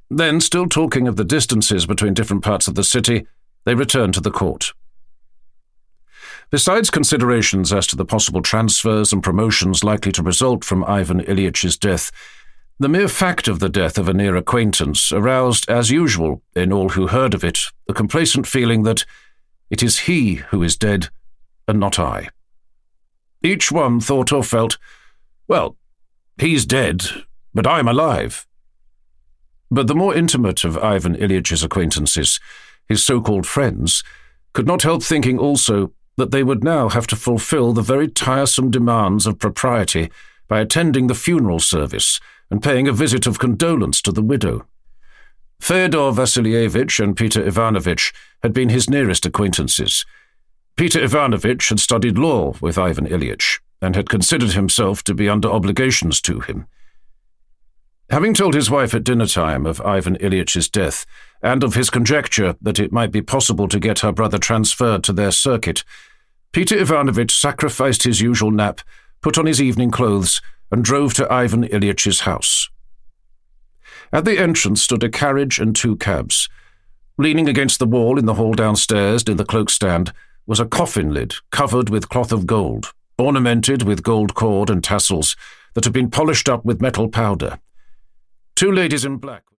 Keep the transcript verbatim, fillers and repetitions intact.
Then, still talking of the distances between different parts of the city, they returned to the court. Besides considerations as to the possible transfers and promotions likely to result from Ivan Ilyitch's death, the mere fact of the death of a near acquaintance aroused, as usual, in all who heard of it, the complacent feeling that it is he who is dead, and not I. Each one thought or felt, well, he's dead, but I'm alive. But the more intimate of Ivan Ilyitch's acquaintances, his so-called friends, could not help thinking also that they would now have to fulfill the very tiresome demands of propriety by attending the funeral service and paying a visit of condolence to the widow. Fyodor Vassilievich and Peter Ivanovitch had been his nearest acquaintances. Peter Ivanovitch had studied law with Ivan Ilyitch and had considered himself to be under obligations to him. Having told his wife at dinner-time of Ivan Ilyitch's death and of his conjecture that it might be possible to get her brother transferred to their circuit, Peter Ivanovitch sacrificed his usual nap, put on his evening clothes, and drove to Ivan Ilyitch's house. At the entrance stood a carriage and two cabs. Leaning against the wall in the hall downstairs near the cloak stand was a coffin lid covered with cloth of gold, ornamented with gold cord and tassels that had been polished up with metal powder. Two ladies in black